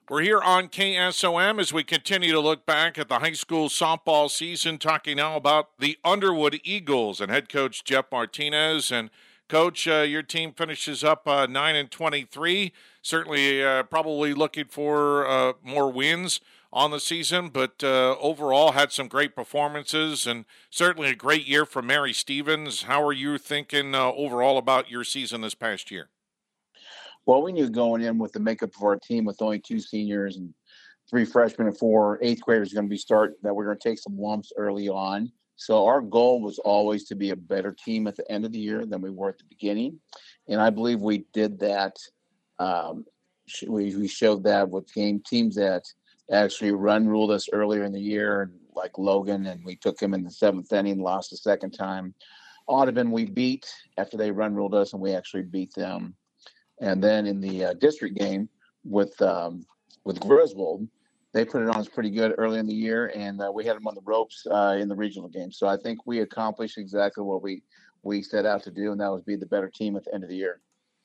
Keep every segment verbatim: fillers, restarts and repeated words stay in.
We're here on K S O M as we continue to look back at the high school softball season, talking now about the Underwood Eagles and head coach Jeff Martinez. And coach, uh, your team finishes up uh, nine and twenty-three. Certainly, uh, probably looking for uh, more wins on the season, but uh, overall had some great performances and certainly a great year for Mary Stevens. How are you thinking uh, overall about your season this past year? Well, we knew going in with the makeup of our team with only two seniors and three freshmen and four eighth graders going to be start that we're going to take some lumps early on. So our goal was always to be a better team at the end of the year than we were at the beginning, and I believe we did that. Um, we we showed that with game teams that actually run ruled us earlier in the year, like Logan, and we took him in the seventh inning, lost the second time. Audubon we beat after they run ruled us, and we actually beat them. And then in the uh, district game with um, with Griswold, they put it on us pretty good early in the year, and uh, we had them on the ropes uh, in the regional game. So I think we accomplished exactly what we, we set out to do, and that was be the better team at the end of the year.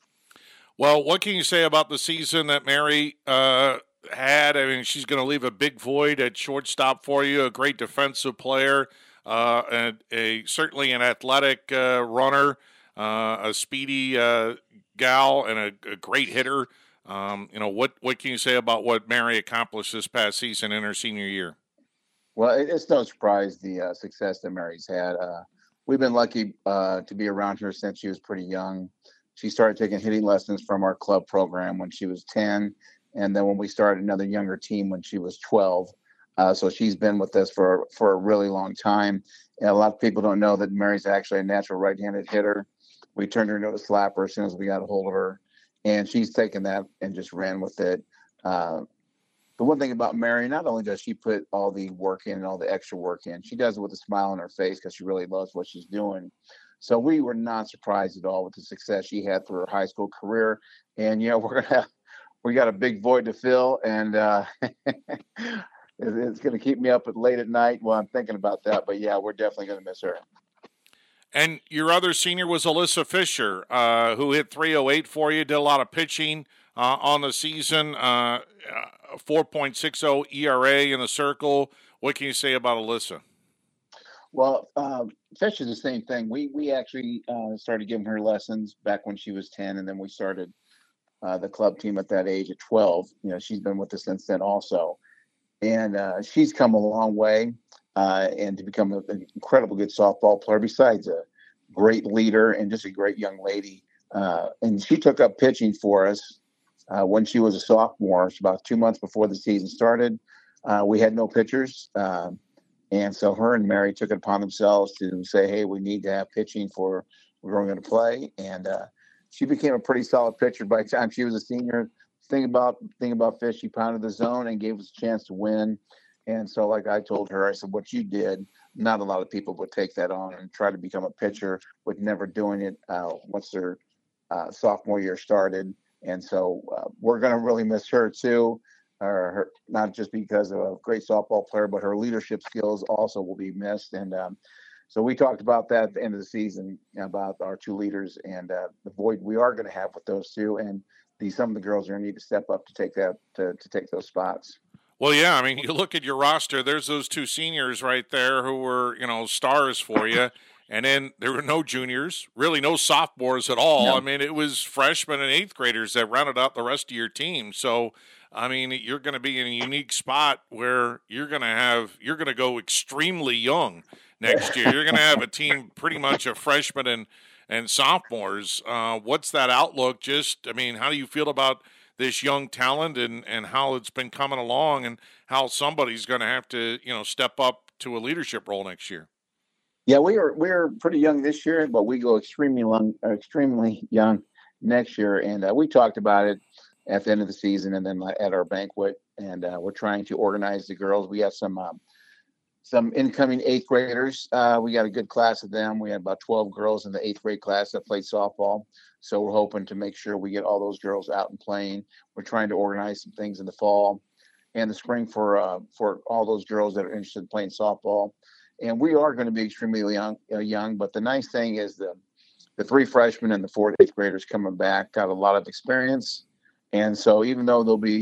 Well, what can you say about the season that Mary uh, had? I mean, she's going to leave a big void at shortstop for you, a great defensive player, uh, and a certainly an athletic uh, runner, uh, a speedy uh, gal, and a, a great hitter. Um, you know, what, what can you say about what Mary accomplished this past season in her senior year? Well, it, it's no surprise the uh, success that Mary's had. Uh, we've been lucky uh, to be around her since she was pretty young. She started taking hitting lessons from our club program when she was ten, and then when we started another younger team when she was twelve. Uh, so she's been with us for, for a really long time. And a lot of people don't know that Mary's actually a natural right-handed hitter. We turned her into a slapper as soon as we got a hold of her, and she's taken that and just ran with it. Uh, the one thing about Mary, not only does she put all the work in and all the extra work in, she does it with a smile on her face because she really loves what she's doing. So we were not surprised at all with the success she had through her high school career. And, you know, we're going to have, we got a big void to fill, and uh, it's going to keep me up late at night while I'm thinking about that. But, yeah, we're definitely going to miss her. And your other senior was Alyssa Fisher, uh, who hit three oh eight for you, did a lot of pitching uh, on the season, uh, four point six oh E R A in the circle. What can you say about Alyssa? Well, um, Fisher's the same thing. We we actually uh, started giving her lessons back when she was ten, and then we started uh, the club team at that age at twelve. You know, she's been with us since then also. And uh, she's come a long way. Uh, and to become a, an incredible good softball player, besides a great leader and just a great young lady. Uh, and she took up pitching for us uh, when she was a sophomore. It's about two months before the season started. Uh, we had no pitchers. Uh, and so her and Mary took it upon themselves to say, hey, we need to have pitching for we're going to play. And uh, she became a pretty solid pitcher by the time she was a senior. Thing about thing about Fish, she pounded the zone and gave us a chance to win. And so, like I told her, I said, what you did, not a lot of people would take that on and try to become a pitcher with never doing it uh, once their uh, sophomore year started. And so uh, we're going to really miss her, too, uh, her, not just because of a great softball player, but her leadership skills also will be missed. And um, so we talked about that at the end of the season, about our two leaders and uh, the void we are going to have with those two. And the, some of the girls are going to need to step up to take that to, to take those spots. Well, yeah, I mean, you look at your roster, there's those two seniors right there who were, you know, stars for you. And then there were no juniors, really no sophomores at all. No. I mean, it was freshmen and eighth graders that rounded out the rest of your team. So, I mean, you're going to be in a unique spot where you're going to have, you're going to go extremely young next year. You're going to have a team pretty much of freshmen and, and sophomores. Uh, what's that outlook? Just, I mean, how do you feel about this young talent and, and how it's been coming along and how somebody's going to have to, you know, step up to a leadership role next year? Yeah, we are we're pretty young this year, but we go extremely young, extremely young next year. And uh, we talked about it at the end of the season and then at our banquet. And uh, we're trying to organize the girls. We have some um, some incoming eighth graders. Uh, we got a good class of them. We had about twelve girls in the eighth grade class that played softball. So we're hoping to make sure we get all those girls out and playing. We're trying to organize some things in the fall and the spring for uh, for all those girls that are interested in playing softball. And we are going to be extremely young, uh, young. But the nice thing is the the three freshmen and the four eighth graders coming back got a lot of experience. And so even though they'll be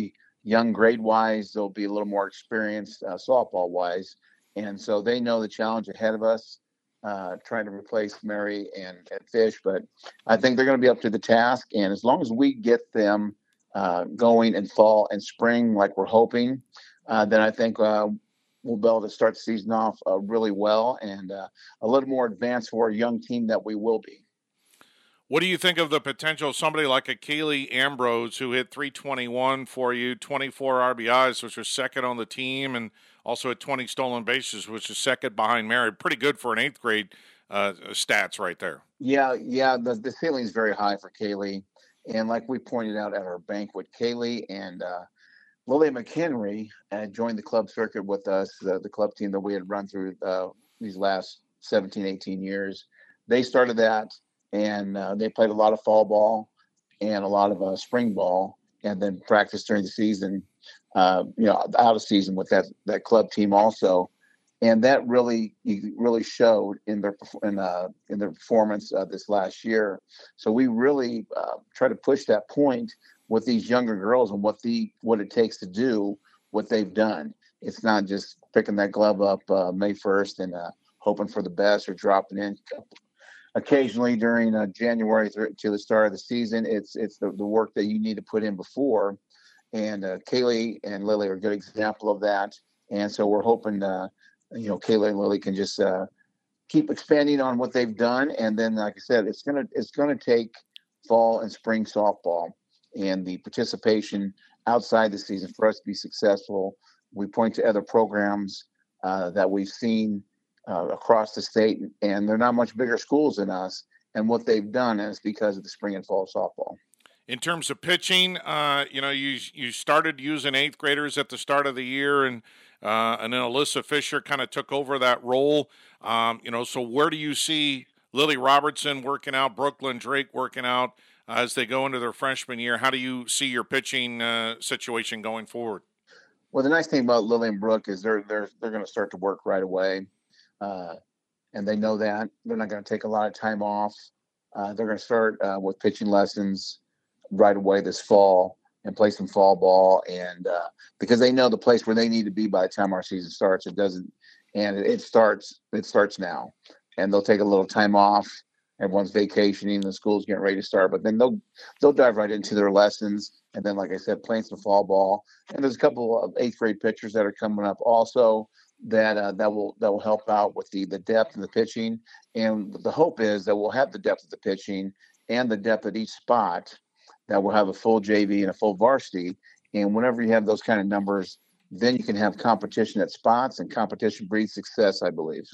young grade wise. They'll be a little more experienced uh, softball wise. And so they know the challenge ahead of us, uh, trying to replace Mary and, and Fish. But I think they're going to be up to the task. And as long as we get them uh, going in fall and spring, like we're hoping, uh, then I think uh, we'll be able to start the season off uh, really well and uh, a little more advanced for a young team that we will be. What do you think of the potential of somebody like a Kaylee Ambrose who hit three twenty-one for you, twenty-four R B Is, which was second on the team, and also had twenty stolen bases, which is second behind Mary? Pretty good for an eighth grade uh, stats right there. Yeah, yeah, the, the ceiling is very high for Kaylee. And like we pointed out at our banquet, Kaylee and uh, Lily McHenry uh, joined the club circuit with us, uh, the club team that we had run through uh, these last seventeen, eighteen years. They started that. And uh, they played a lot of fall ball and a lot of uh, spring ball, and then practiced during the season, uh, you know, out of season with that that club team also. And that really really showed in their in uh, in their performance uh, this last year. So we really uh, try to push that point with these younger girls and what the what it takes to do what they've done. It's not just picking that glove up uh, May first and uh, hoping for the best or dropping in occasionally during uh, January through to the start of the season. It's it's the, the work that you need to put in before. And uh, Kaylee and Lily are a good example of that. And so we're hoping, uh, you know, Kaylee and Lily can just uh, keep expanding on what they've done. And then, like I said, it's gonna it's gonna take fall and spring softball and the participation outside the season for us to be successful. We point to other programs uh, that we've seen Uh, across the state, and they're not much bigger schools than us, and what they've done is because of the spring and fall softball. In terms of pitching, uh, you know, you you started using eighth graders at the start of the year, and uh, and then Alyssa Fisher kind of took over that role. Um, you know, so where do you see Lily Robertson working out, Brooklyn Drake working out uh, as they go into their freshman year? How do you see your pitching uh, situation going forward? Well, the nice thing about Lily and Brooke is they're they're they're going to start to work right away. Uh, and they know that they're not going to take a lot of time off. Uh, they're going to start uh, with pitching lessons right away this fall and play some fall ball. And uh, because they know the place where they need to be by the time our season starts, it doesn't, and it, it starts, it starts now. And they'll take a little time off. Everyone's vacationing, the school's getting ready to start, but then they'll they'll dive right into their lessons. And then, like I said, playing some fall ball. And there's a couple of eighth grade pitchers that are coming up also that uh, that will that will help out with the the depth of the pitching. And the hope is that we'll have the depth of the pitching and the depth at each spot, that we'll have a full J V and a full varsity. And whenever you have those kind of numbers, then you can have competition at spots, and competition breeds success, I believe.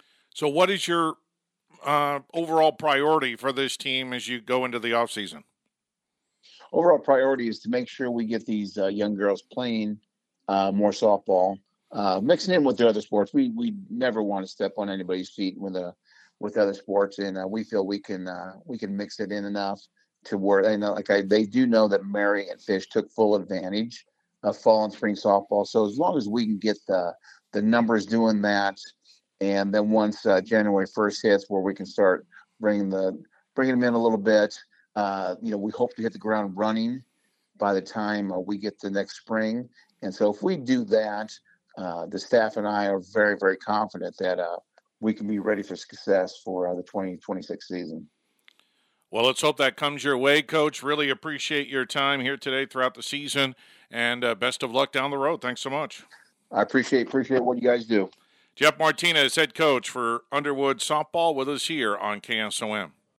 So what is your uh, overall priority for this team as you go into the offseason? Overall priority is to make sure we get these uh, young girls playing uh, more softball, uh, mixing in with the other sports. We we never want to step on anybody's feet with a with other sports, and uh, we feel we can uh, we can mix it in enough to where they know, like I, they do know that Mary and Fish took full advantage of fall and spring softball. So as long as we can get the the numbers doing that, and then once uh, January first hits, where we can start bringing the bringing them in a little bit, uh, you know, we hope to hit the ground running by the time uh, we get to next spring. And so if we do that, uh, the staff and I are very, very confident that uh, we can be ready for success for uh, the twenty twenty-six season. Well, let's hope that comes your way, Coach. Really appreciate your time here today throughout the season, and uh, best of luck down the road. Thanks so much. I appreciate appreciate what you guys do. Jeff Martinez, head coach for Underwood Softball, with us here on K S O M.